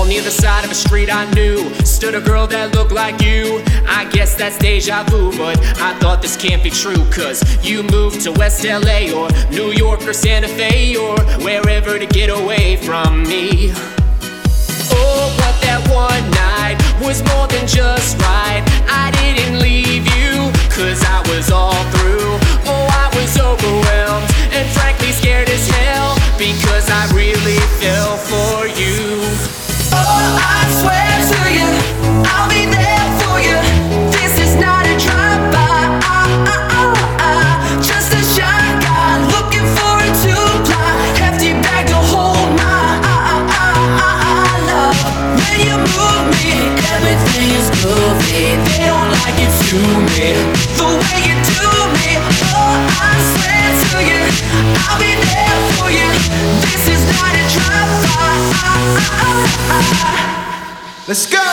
On the other side of a street I knew stood a girl that looked like you. I guess that's deja vu, but I thought this can't be true. Cause you moved to West LA or New York or Santa Fe or wherever to get away from me. Oh, but that one night was more than just right. I didn't leave you, cause I was all through. Oh, I was overwhelmed and frankly scared as hell, because I really fell for you. Oh, I swear to you, I'll be there for you. This is not a drive-by, just a shy guy looking for a two-ply, hefty bag to hold my love. When you move me, everything is groovy. They don't like it to me, the way you do me. Oh, I swear to you, I'll be there for you. This is not a drive-by. Let's go!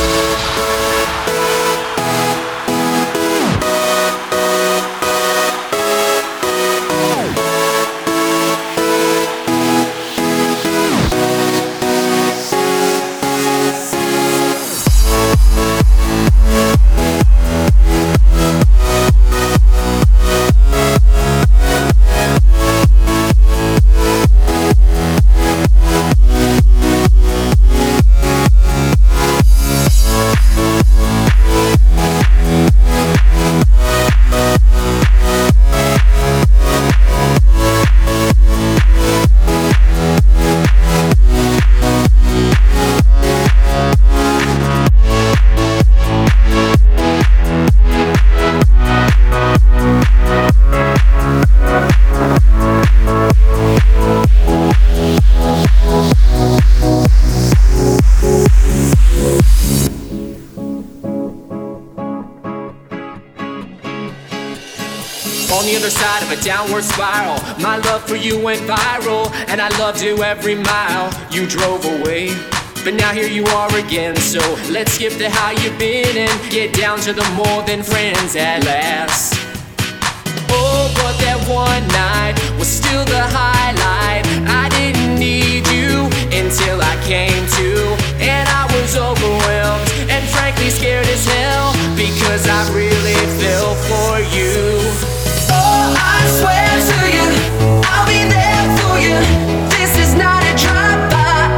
On the other side of a downward spiral, my love for you went viral, and I loved you every mile you drove away. But now here you are again, so let's skip to how you've been and get down to the more than friends at last. Oh, but that one night was still the highlight. I didn't need you until I came to, and I was overwhelmed and frankly scared as hell, because I really fell for you. Oh, I swear to you, I'll be there for you. This is not a drive-by,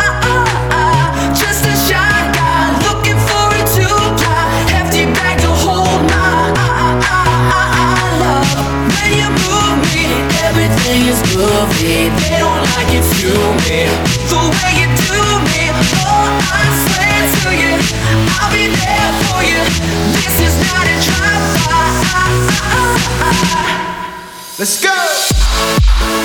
just a shy guy looking for a two-ply, hefty bag to hold my love. When you move me, everything is groovy. They don't like it to me, the way you do me. Oh, I swear to you, I'll be there for you. This is not a drive-by. Let's go!